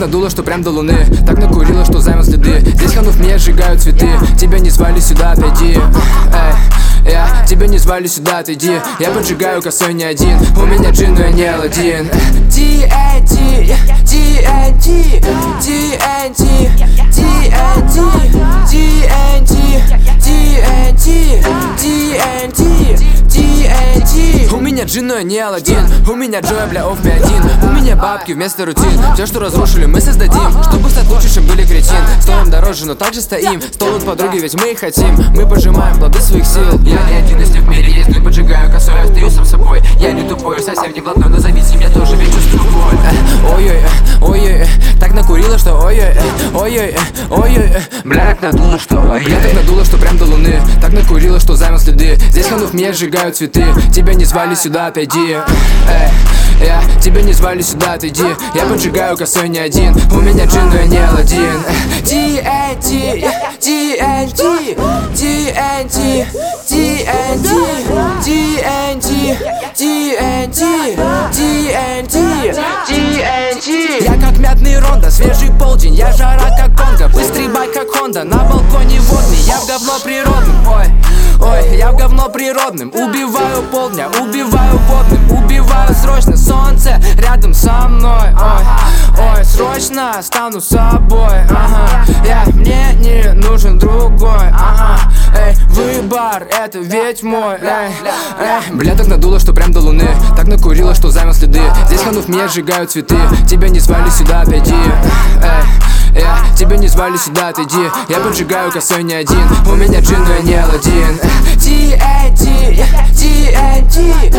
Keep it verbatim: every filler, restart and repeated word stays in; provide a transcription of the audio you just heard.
надуло, что прям до луны. Так накурила, что занял следы. Здесь ханув меня сжигают цветы. Тебя не звали сюда, отойди. Эй, я, тебя не звали сюда, отойди. Я поджигаю косой не один. У меня джин, но я не Аладдин. ти эн ти, ти эн ти, ти эн ти, ти эн ти, ти эн ти, ти эн ти, ти эн ти, ти эн ти. У меня джин, но я не Аладдин. У меня Джоя, бля, оф ми один. У меня бабки вместо рутин. Все, что разрушили, мы создадим. Чтобы стать лучше, чем были кретин. Стоим дороже, но также стоим. Столут подруги, ведь мы их хотим. Мы пожимаем плоды своих сил. Я не один из них в мире, если поджигаю косой, остаюсь сам собой. Я не тупой, совсем не блатной, но зовите меня тоже, ведь чувствую боль. Ой-ой, ой-ой, так накурила, что ой-ой, ой-ой, ой-ой. Бля, так надуло, что ой-ой. Бля, так надуло, что прям до луны. Так накурила, что занял следы. Здесь ханув меня сжигают цветы. Тебя не звали сюда, отойди. Эй, я, тебя не звали сюда, отойди. Я поджигаю косой не один. У меня джин, но я не Аладдин. ти эн ти, ти эн ти, ти эн ти, ти эн ти, ти эн ти, ти эн ти, ти эн ти, ти эн ти. Я как мятный Рондо, свежий полдень. Я жара как Конго, быстрый байк как Хонда. На балконе водный, я в говно природным. Ой, ой, я в говно природным. Убиваю полдня, убиваю водным. Убиваю срочно, солнце рядом со мной. Ой, ой, срочно стану собой. Ага, я, мне не нужен другой. Ага, эй, выбор, это ведь мой. Эй, эй. Бля, так надуло, что прям до луны. Так накурила, что занял следы. Здесь ханув меня сжигают цветы. Тебя не звали сюда, отойди. Эй, я, тебя не звали сюда, отойди. Я поджигаю косой не один. У меня джин, но я не Аладдин. ти эн ти, ти эн ти,